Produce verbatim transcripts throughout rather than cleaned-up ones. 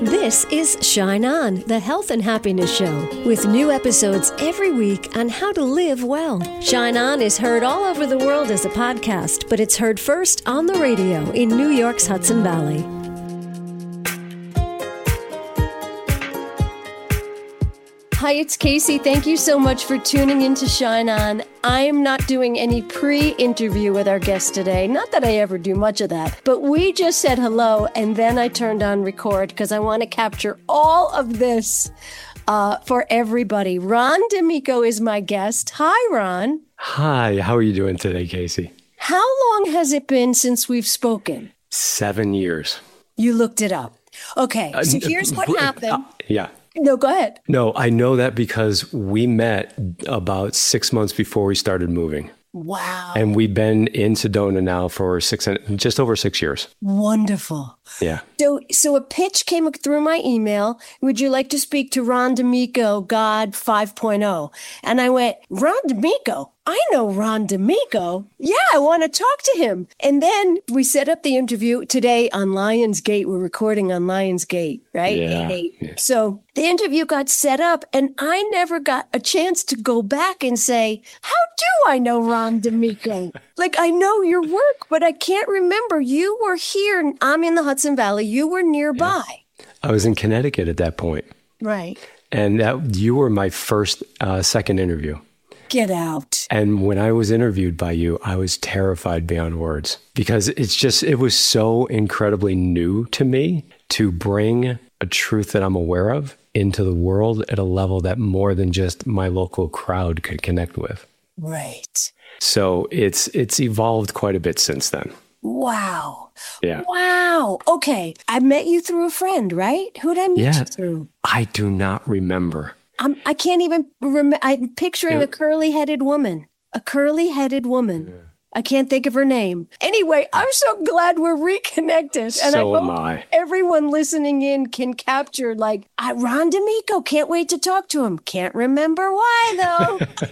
This is Shine On, the health and happiness show, with new episodes every week on how to live well. Shine On is heard all over the world as a podcast, but it's heard first on the radio in New York's Hudson Valley. Hi, it's Casey. Thank you so much for tuning in to Shine On. I am not doing any pre-interview with our guest today. Not that I ever do much of that, but we just said hello and then I turned on record because I want to capture all of this uh, for everybody. Ron D'Amico is my guest. Hi, Ron. Hi, how are you doing today, Casey? How long has it been since we've spoken? Seven years. You looked it up. Okay, so Uh, here's what uh, happened. uh, yeah. No, go ahead. No, I know that because we met about six months before we started moving. Wow. And we've been in Sedona now for six, just over six years. Wonderful. Yeah. So, so a pitch came through my email. Would you like to speak to Ron D'Amico, God five point oh? And I went, Ron D'Amico? I know Ron D'Amico. Yeah, I want to talk to him. And then we set up the interview today on Lionsgate. We're recording on Lionsgate, right? Yeah. yeah. So the interview got set up and I never got a chance to go back and say, how do I know Ron D'Amico? Like, I know your work, but I can't remember. You were here. I'm in the Hudson Valley. You were nearby. Yeah. I was in Connecticut at that point. Right. And that you were my first, uh, second interview. Get out. And when I was interviewed by you, I was terrified beyond words because it's just, it was so incredibly new to me to bring a truth that I'm aware of into the world at a level that more than just my local crowd could connect with. Right. So it's, it's evolved quite a bit since then. Wow. Yeah. Wow. Okay. I met you through a friend, right? Who did I meet Yeah. you through? I do not remember. I'm, I can't even remember. I'm picturing Yeah. a curly-headed woman. A curly-headed woman. Yeah. I can't think of her name. Anyway, I'm so glad we're reconnected. And So I am hope I. everyone listening in can capture, like, I, Ron D'Amico, can't wait to talk to him. Can't remember why, though.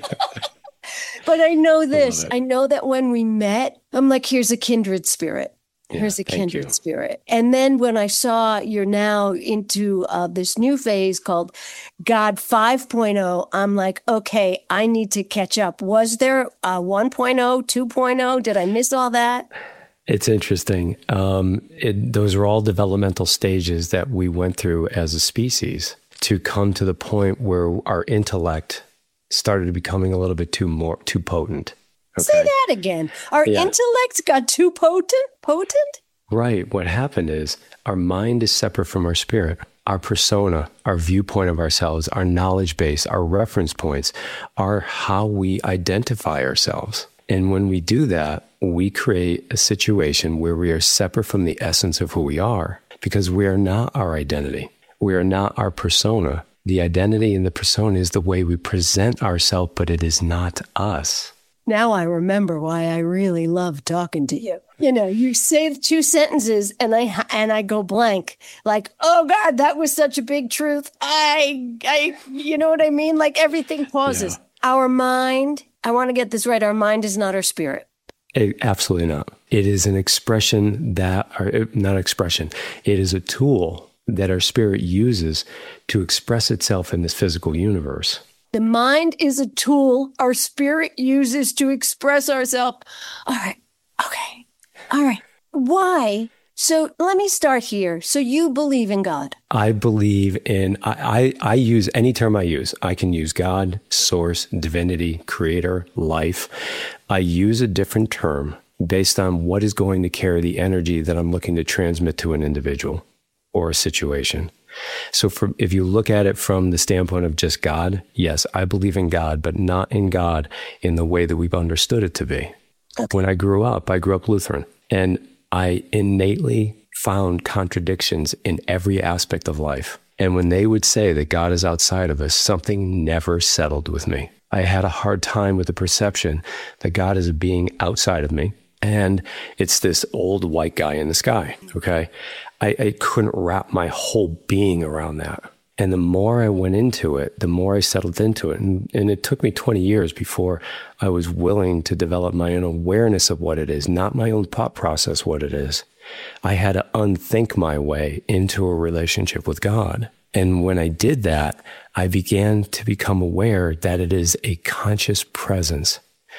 But I know this. I, I know that when we met, I'm like, here's a kindred spirit. Here's Yeah, a kindred you. spirit. And then when I saw you're now into uh, this new phase called God five point oh, I'm like, okay, I need to catch up. Was there a one point oh, two point oh? Did I miss all that? It's interesting. Um, it, those are all developmental stages that we went through as a species to come to the point where our intellect started becoming a little bit too more too potent. Okay. Say that again. Our Yeah. intellect got too potent? Potent? Right. What happened is our mind is separate from our spirit. Our persona, our viewpoint of ourselves, our knowledge base, our reference points are how we identify ourselves. And when we do that, we create a situation where we are separate from the essence of who we are because we are not our identity. We are not our persona. The identity and the persona is the way we present ourselves, but it is not us. Now I remember why I really love talking to you. You know, you say the two sentences and I and I go blank. Like, oh God, that was such a big truth. I, I, you know what I mean? Like everything pauses. Yeah. Our mind, I want to get this right. Our mind is not our spirit. It, absolutely not. It is an expression that, or not expression. It is a tool that our spirit uses to express itself in this physical universe. The mind is a tool our spirit uses to express ourselves. All right. Okay. All right. Why? So let me start here. So you believe in God? I believe in, I, I, I use any term I use. I can use God, source, divinity, creator, life. I use a different term based on what is going to carry the energy that I'm looking to transmit to an individual or a situation. So for, if you look at it from the standpoint of just God, yes, I believe in God, but not in God in the way that we've understood it to be. Okay. When I grew up, I grew up Lutheran, and I innately found contradictions in every aspect of life. And when they would say that God is outside of us, something never settled with me. I had a hard time with the perception that God is a being outside of me, and it's this old white guy in the sky, okay? I, I couldn't wrap my whole being around that. And the more I went into it, the more I settled into it. And, and it took me twenty years before I was willing to develop my own awareness of what it is, not my own thought process, what it is. I had to unthink my way into a relationship with God. And when I did that, I began to become aware that it is a conscious presence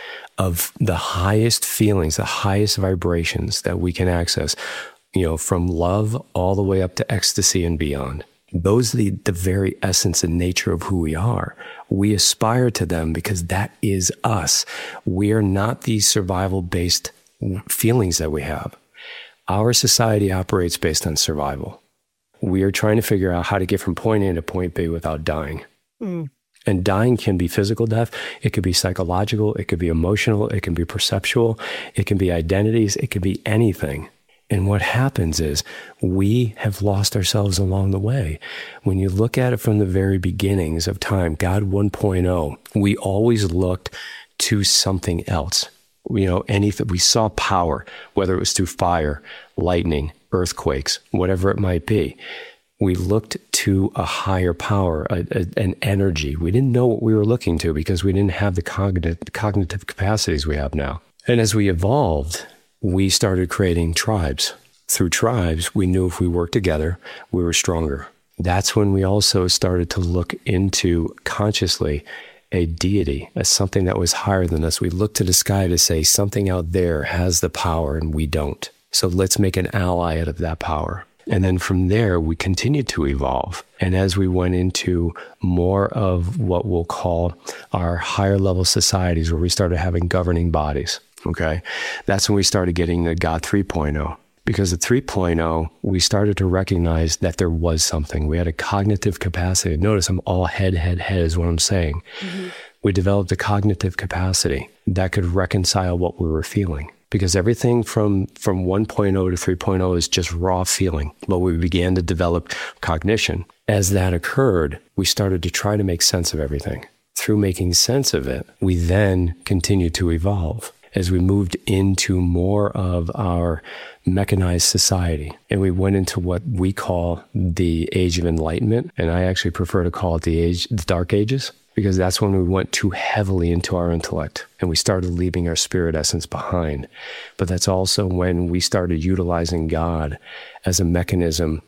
of the highest feelings, the highest vibrations that we can access, you know, from love all the way up to ecstasy and beyond. Those are the, the very essence and nature of who we are. We aspire to them because that is us. We are not these survival-based feelings that we have. Our society operates based on survival. We are trying to figure out how to get from point A to point B without dying. Mm. And dying can be physical death. It could be psychological. It could be emotional. It can be perceptual. It can be identities. It could be anything. And what happens is we have lost ourselves along the way. When you look at it from the very beginnings of time, God one point oh, we always looked to something else. You know, anything, we saw power, whether it was through fire, lightning, earthquakes, whatever it might be. We looked to a higher power, a, a, an energy. We didn't know what we were looking to because we didn't have the cognitive, cognitive capacities we have now. And as we evolved, we started creating tribes. Through tribes, we knew if we worked together, we were stronger. That's when we also started to look into consciously a deity, as something that was higher than us. We looked to the sky to say something out there has the power and we don't. So let's make an ally out of that power. And then from there, we continued to evolve. And as we went into more of what we'll call our higher level societies, where we started having governing bodies, okay, that's when we started getting the God three point oh. Because at three point oh, we started to recognize that there was something. We had a cognitive capacity. Notice I'm all head, head, head is what I'm saying. Mm-hmm. We developed a cognitive capacity that could reconcile what we were feeling. Because everything from, from one point oh to three point oh is just raw feeling. But we began to develop cognition. As that occurred, we started to try to make sense of everything. Through making sense of it, we then continued to evolve. As we moved into more of our mechanized society, and we went into what we call the Age of Enlightenment, and I actually prefer to call it the age, the Dark Ages, because that's when we went too heavily into our intellect and we started leaving our spirit essence behind. But that's also when we started utilizing God as a mechanism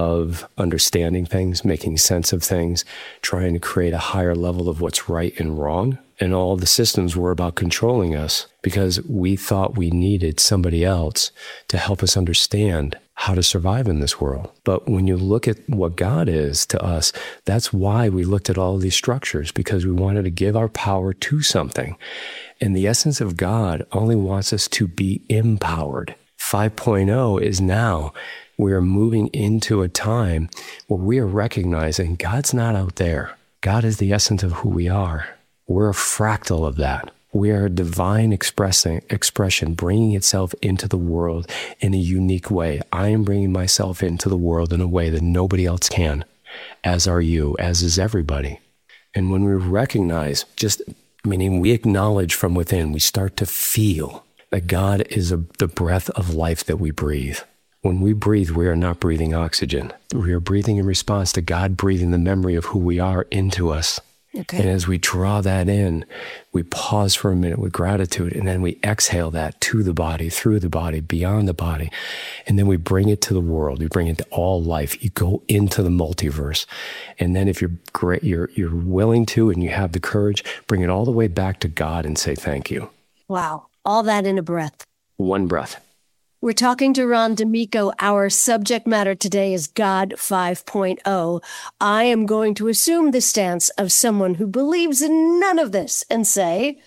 of understanding things, making sense of things, trying to create a higher level of what's right and wrong. And all the systems were about controlling us because we thought we needed somebody else to help us understand how to survive in this world. But when you look at what God is to us, that's why we looked at all of these structures, because we wanted to give our power to something. And the essence of God only wants us to be empowered. five point oh is now we are moving into a time where we are recognizing God's not out there. God is the essence of who we are. We're a fractal of that. We are a divine expressing, expression, bringing itself into the world in a unique way. I am bringing myself into the world in a way that nobody else can, as are you, as is everybody. And when we recognize, just meaning we acknowledge from within, we start to feel that God is a, the breath of life that we breathe. When we breathe, we are not breathing oxygen. We are breathing in response to God breathing the memory of who we are into us. Okay. And as we draw that in, we pause for a minute with gratitude, and then we exhale that to the body, through the body, beyond the body. And then we bring it to the world. We bring it to all life. You go into the multiverse. And then if you're great, you're, you're willing to, and you have the courage, bring it all the way back to God and say thank you. Wow. All that in a breath. One breath. We're talking to Ron D'Amico. Our subject matter today is God five point oh. I am going to assume the stance of someone who believes in none of this and say,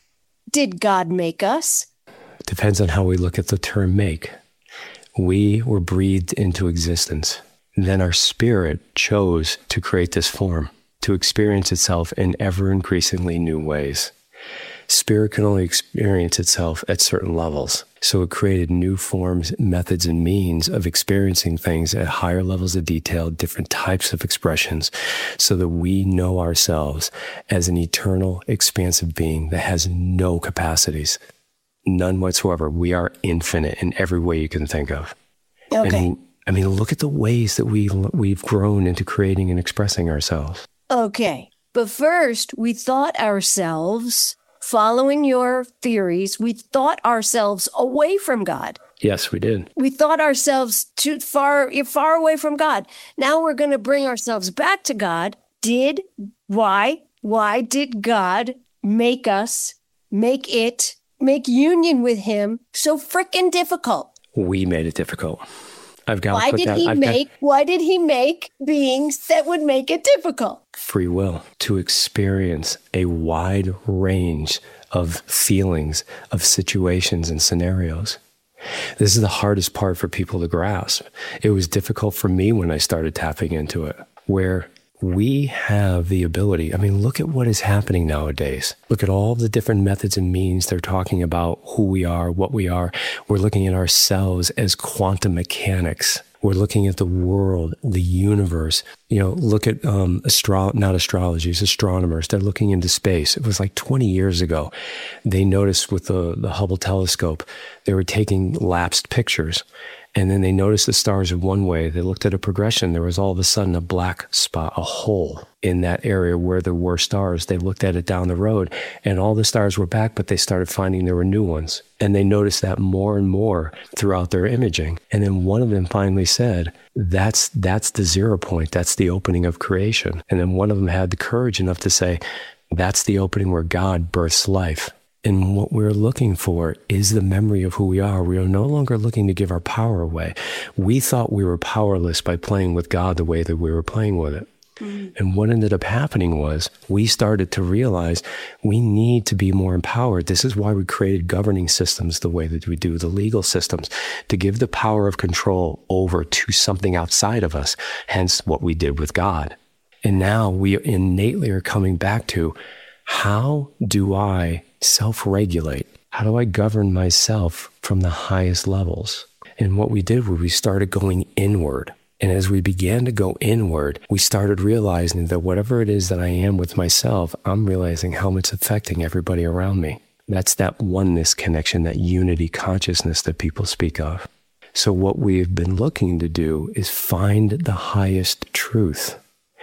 did God make us? It depends on how we look at the term make. We were breathed into existence. Then our spirit chose to create this form, to experience itself in ever increasingly new ways. Spirit can only experience itself at certain levels. So it created new forms, methods, and means of experiencing things at higher levels of detail, different types of expressions, so that we know ourselves as an eternal, expansive being that has no capacities, none whatsoever. We are infinite in every way you can think of. Okay. And I mean, look at the ways that we, we've grown into creating and expressing ourselves. Okay. But first, we thought ourselves, following your theories, we thought ourselves away from God. Yes, we did. We thought ourselves too far, far away from God. Now we're going to bring ourselves back to God. Did, why, why did God make us, make it, make union with him so frickin' difficult? We made it difficult. I've got why to put did that, he I've make, got, why did he make beings that would make it difficult? Free will to experience a wide range of feelings, of situations and scenarios. This is the hardest part for people to grasp. It was difficult for me when I started tapping into it, where we have the ability. I mean, look at what is happening nowadays. Look at all the different methods and means they're talking about who we are, what we are. We're looking at ourselves as quantum mechanics. We're looking at the world, the universe. You know, look at um, astro- not astrologers, astronomers. They're looking into space. It was like twenty years ago. They noticed with the, the Hubble telescope, they were taking lapsed pictures. And then they noticed the stars in one way. They looked at a progression. There was all of a sudden a black spot, a hole in that area where there were stars. They looked at it down the road and all the stars were back, but they started finding there were new ones. And they noticed that more and more throughout their imaging. And then one of them finally said, that's, that's the zero point. That's the opening of creation. And then one of them had the courage enough to say, that's the opening where God births life. And what we're looking for is the memory of who we are. We are no longer looking to give our power away. We thought we were powerless by playing with God the way that we were playing with it. Mm. And what ended up happening was we started to realize we need to be more empowered. This is why we created governing systems the way that we do, the legal systems, to give the power of control over to something outside of us, hence what we did with God. And now we innately are coming back to, how do I self-regulate? How do I govern myself from the highest levels? And what we did was we started going inward. And as we began to go inward, we started realizing that whatever it is that I am with myself, I'm realizing how it's affecting everybody around me. That's that oneness connection, that unity consciousness that people speak of. So what we've been looking to do is find the highest truth.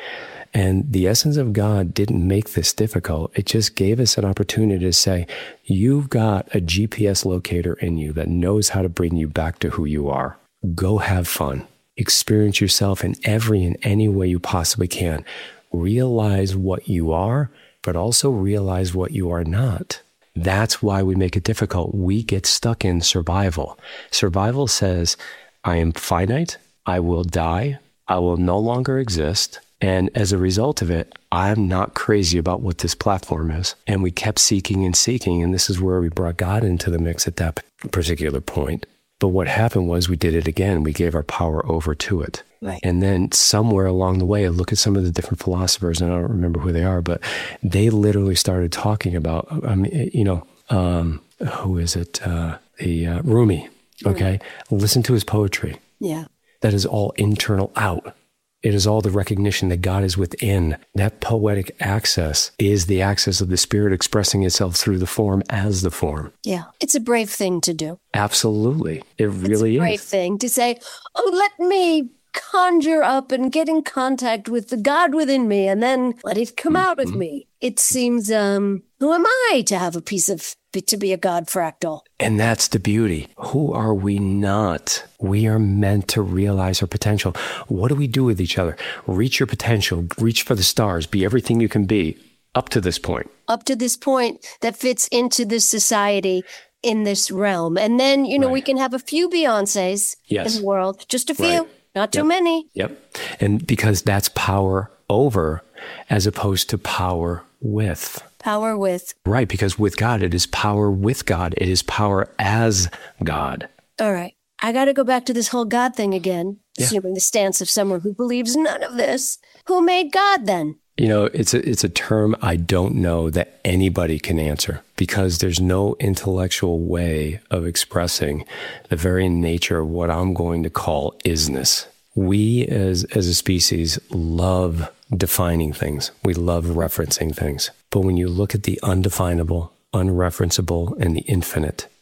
And the essence of God didn't make this difficult. It just gave us an opportunity to say, you've got a G P S locator in you that knows how to bring you back to who you are. Go have fun. Experience yourself in every and any way you possibly can. Realize what you are, but also realize what you are not. That's why we make it difficult. We get stuck in survival. Survival says, I am finite. I will die. I will no longer exist. And as a result of it, I'm not crazy about what this platform is. And we kept seeking and seeking. And this is where we brought God into the mix at that particular point. But what happened was we did it again. We gave our power over to it. Right. And then somewhere along the way, I look at some of the different philosophers, and I don't remember who they are, but they literally started talking about, I mean, you know, um, who is it? Uh, the uh, Rumi. Okay. Mm. Listen to his poetry. Yeah. That is all internal out. It is all the recognition that God is within. That poetic access is the access of the spirit expressing itself through the form as the form. Yeah. It's a brave thing to do. Absolutely. It really is. It's a brave thing to say, oh, let me conjure up and get in contact with the God within me and then let it come mm-hmm. out of me. It seems, um, who am I to have a piece of, to be a God fractal? And that's the beauty. Who are we not? We are meant to realize our potential. What do we do with each other? Reach your potential, reach for the stars, be everything you can be up to this point. Up to this point that fits into this society in this realm. And then, you know, right. we can have a few Beyoncés yes. in the world, just a few, right. not too yep. many. Yep. And because that's power over as opposed to power with. Power with. Right, because with God, it is power with God. It is power as God. All right. I got to go back to this whole God thing again, yeah. assuming the stance of someone who believes none of this. Who made God then? You know, it's a, it's a term I don't know that anybody can answer because there's no intellectual way of expressing the very nature of what I'm going to call isness. We as, as a species love defining things. We love referencing things. But when you look at the undefinable, unreferenceable, and the infinite,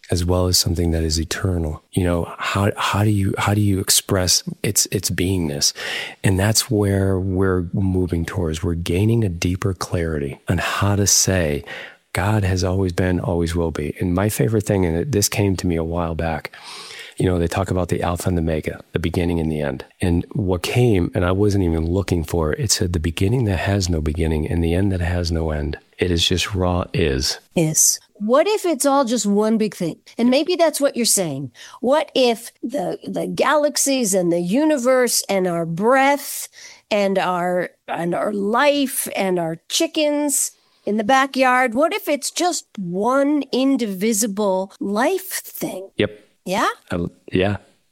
as well as something that is eternal. You know, how how do you how do you express its its beingness? And that's where we're moving towards. We're gaining a deeper clarity on how to say God has always been, always will be. And my favorite thing, and this came to me a while back, you know, they talk about the Alpha and the Omega, the beginning and the end. And what came, and I wasn't even looking for it, it said the beginning that has no beginning and the end that has no end. It is just raw is. Is. What if it's all just one big thing? And maybe that's what you're saying. What if the the galaxies and the universe and our breath and our and our life and our chickens in the backyard, what if it's just one indivisible life thing? Yep. Yeah? Uh, yeah.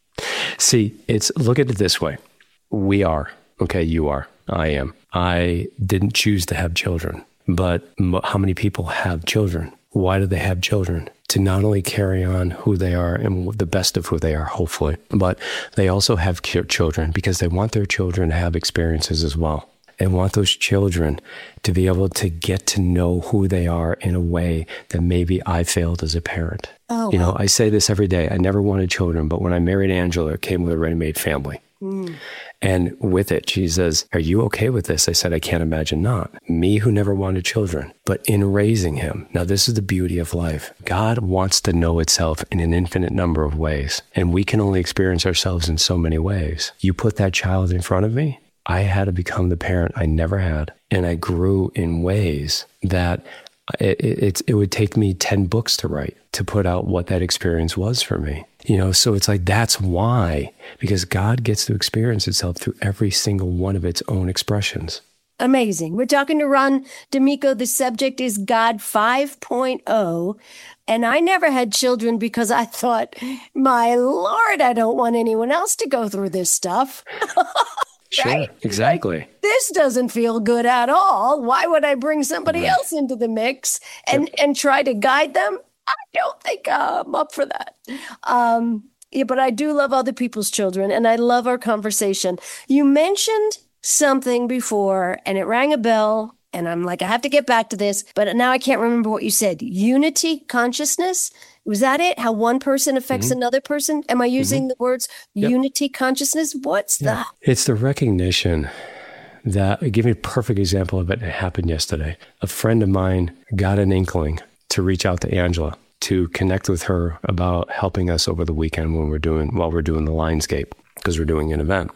See, it's look at it this way. We are. Okay, you are. I am. I didn't choose to have children. But how many people have children? Why do they have children? To not only carry on who they are and the best of who they are, hopefully, but they also have children because they want their children to have experiences as well. They want those children to be able to get to know who they are in a way that maybe I failed as a parent. Oh, you know, wow. I say this every day. I never wanted children, but when I married Angela, it came with a ready-made family. Mm. And with it, she says, are you okay with this? I said, I can't imagine not. Me who never wanted children, but in raising him. Now, this is the beauty of life. God wants to know itself in an infinite number of ways, and we can only experience ourselves in so many ways. You put that child in front of me, I had to become the parent I never had. And I grew in ways that it, it, it would take me ten books to write to put out what that experience was for me. You know, so it's like, that's why, because God gets to experience itself through every single one of its own expressions. Amazing. We're talking to Ron D'Amico. The subject is God five point oh. And I never had children because I thought, my Lord, I don't want anyone else to go through this stuff. Sure, right? Exactly. Like, this doesn't feel good at all. Why would I bring somebody right. else into the mix and, yep. and try to guide them? I don't think I'm up for that. Um, yeah, but I do love other people's children, and I love our conversation. You mentioned something before, and it rang a bell, and I'm like, I have to get back to this, but now I can't remember what you said. Unity consciousness? Was that it? How one person affects mm-hmm. another person? Am I using mm-hmm. the words yep. unity consciousness? What's yeah. that? It's the recognition that, I'll give you a perfect example of it. It happened yesterday. A friend of mine got an inkling to reach out to Angela, to connect with her about helping us over the weekend when we're doing, while we're doing the Lionscape, because we're doing an event.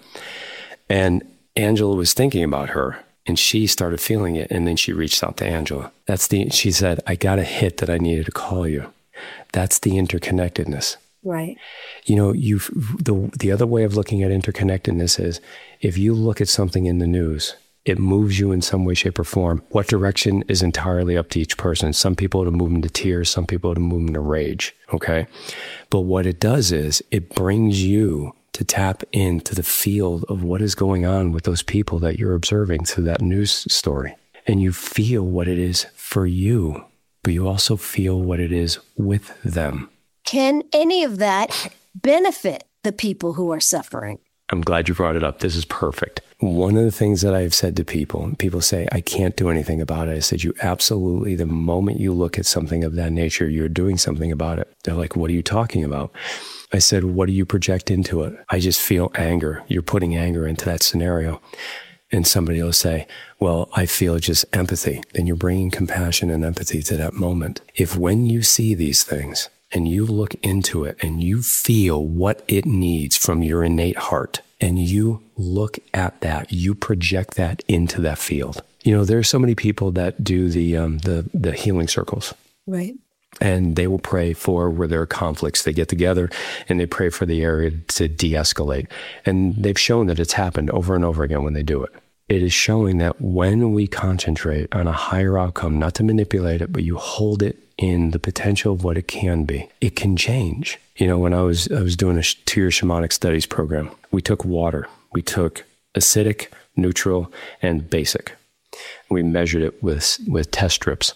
And Angela was thinking about her, and she started feeling it. And then she reached out to Angela. That's the, she said, I got a hit that I needed to call you. That's the interconnectedness. Right. You know, you the the other way of looking at interconnectedness is if you look at something in the news, it moves you in some way, shape, or form. What direction is entirely up to each person. Some people it'll move them to tears, some people it'll move them to rage. Okay. But what it does is it brings you to tap into the field of what is going on with those people that you're observing through that news story. And you feel what it is for you, but you also feel what it is with them. Can any of that benefit the people who are suffering? I'm glad you brought it up. This is perfect. One of the things that I've said to people, people say, I can't do anything about it. I said, you absolutely, the moment you look at something of that nature, you're doing something about it. They're like, what are you talking about? I said, what do you project into it? I just feel anger. You're putting anger into that scenario. And somebody will say, well, I feel just empathy. Then you're bringing compassion and empathy to that moment. If when you see these things and you look into it and you feel what it needs from your innate heart and you look at that, you project that into that field. You know, there are so many people that do the um, the the healing circles. Right. And they will pray for where there are conflicts. They get together and they pray for the area to de-escalate. And they've shown that it's happened over and over again when they do it. It is showing that when we concentrate on a higher outcome, not to manipulate it, but you hold it in the potential of what it can be, it can change. You know, when I was I was doing a two-year shamanic studies program, we took water. We took acidic, neutral, and basic. We measured it with with test strips.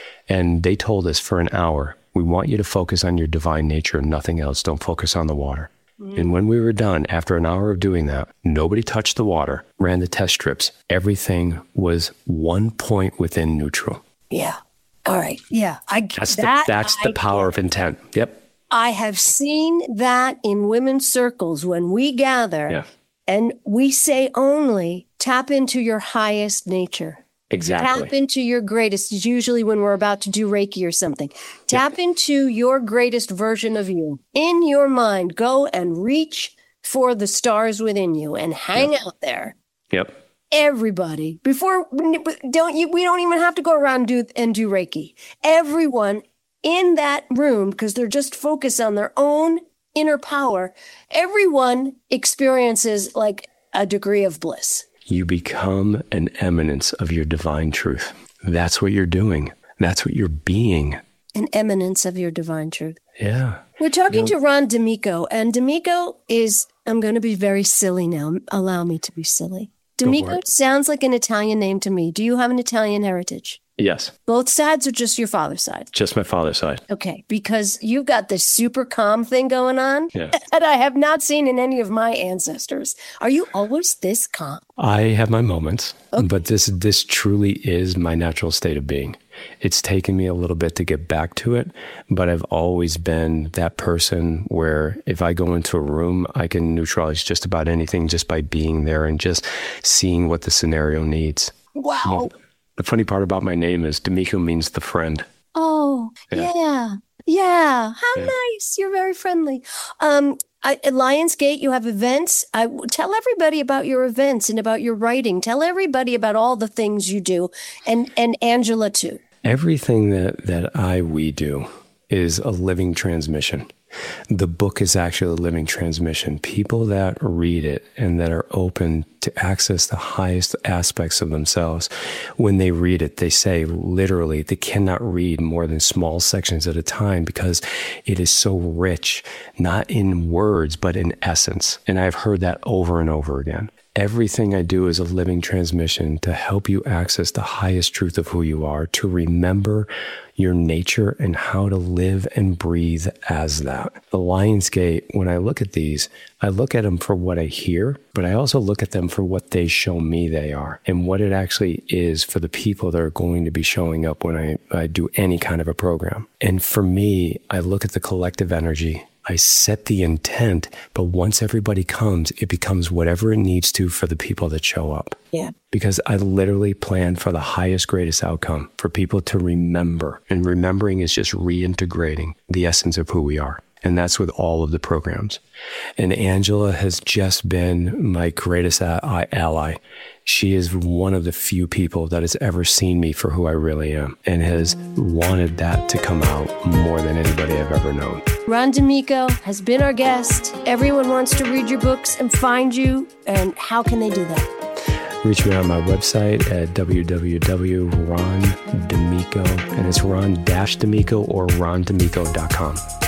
And they told us for an hour, we want you to focus on your divine nature and nothing else. Don't focus on the water. Mm. And when we were done, after an hour of doing that, nobody touched the water, ran the test strips. Everything was one point within neutral. Yeah. All right. Yeah. I That's that the, that's I the power get. of intent. Yep. I have seen that in women's circles when we gather Yeah. and we say only tap into your highest nature. Exactly. Tap into your greatest, is usually when we're about to do Reiki or something. Tap yeah. into your greatest version of you. In your mind, go and reach for the stars within you and hang yep. out there. Yep. Everybody, before, don't you, we don't even have to go around and do, and do Reiki. Everyone in that room, because they're just focused on their own inner power, everyone experiences like a degree of bliss. You become an eminence of your divine truth. That's what you're doing. That's what you're being. An eminence of your divine truth. Yeah. We're talking you know, to Ron D'Amico, and D'Amico is, I'm going to be very silly now. Allow me to be silly. D'Amico sounds like an Italian name to me. Do you have an Italian heritage? Yes. Both sides or just your father's side? Just my father's side. Okay, because you've got this super calm thing going on yeah. that I have not seen in any of my ancestors. Are you always this calm? I have my moments, okay. but this this truly is my natural state of being. It's taken me a little bit to get back to it, but I've always been that person where if I go into a room, I can neutralize just about anything just by being there and just seeing what the scenario needs. Wow. Well, the funny part about my name is D'Amico means the friend. Oh, yeah. Yeah. yeah. How yeah. nice. You're very friendly. Um, I, at Lionsgate, you have events. I, tell everybody about your events and about your writing. Tell everybody about all the things you do, and, and Angela too. Everything that, that I, we do is a living transmission. The book is actually a living transmission. People that read it and that are open to access the highest aspects of themselves, when they read it, they say literally they cannot read more than small sections at a time because it is so rich, not in words, but in essence. And I've heard that over and over again. Everything I do is a living transmission to help you access the highest truth of who you are, to remember your nature and how to live and breathe as that. The Lionsgate, when I look at these, I look at them for what I hear, but I also look at them for what they show me they are and what it actually is for the people that are going to be showing up when I, I do any kind of a program. And for me, I look at the collective energy. I set the intent, but once everybody comes, it becomes whatever it needs to for the people that show up. Yeah. Because I literally plan for the highest, greatest outcome for people to remember. And remembering is just reintegrating the essence of who we are. And that's with all of the programs. And Angela has just been my greatest a- ally. She is one of the few people that has ever seen me for who I really am and has wanted that to come out more than anybody I've ever known. Ron D'Amico has been our guest. Everyone wants to read your books and find you. And how can they do that? Reach me on my website at w w w dot ron d'amico, and it's Ron D'Amico or ron d'amico dot com.